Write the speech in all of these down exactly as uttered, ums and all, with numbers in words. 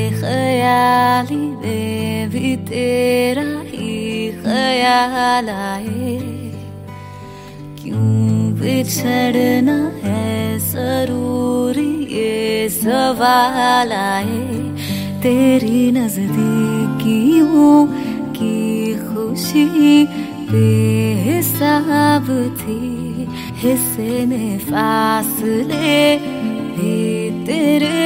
बेख्याली में भी तेरा ही ख्याल आए। क्यों बिछड़ना है जरूरी ये सवाल आए। तेरी नजदीकियों की खुशी बेहिसाब थी। हिस्से में फासले भी तेरे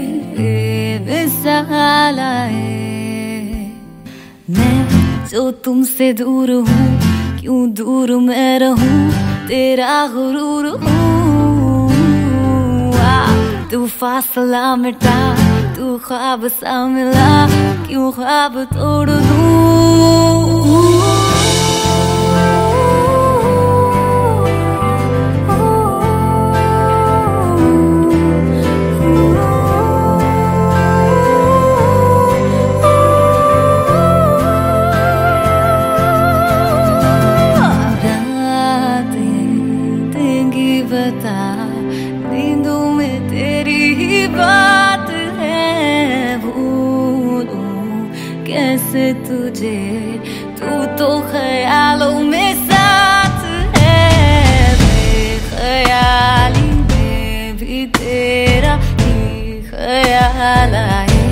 बेमिसाल आए। मैं जो तुमसे दूर हूँ, क्यों दूर मैं रहूं, तेरा गुरूर हूँ। तू फासला मिटा, तू ख्वाब सा मिला, क्यों ख्वाब तोड़ दूं। बता नींदों में तेरी ही बात है। भूलूं कैसे तुझे, तू तो ख्यालों में साथ है। बेख्याली में भी तेरा ही ख्याल आए।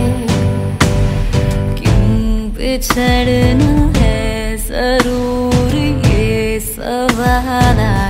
क्यों बिछड़ना है जरूरी ये सवाल आए।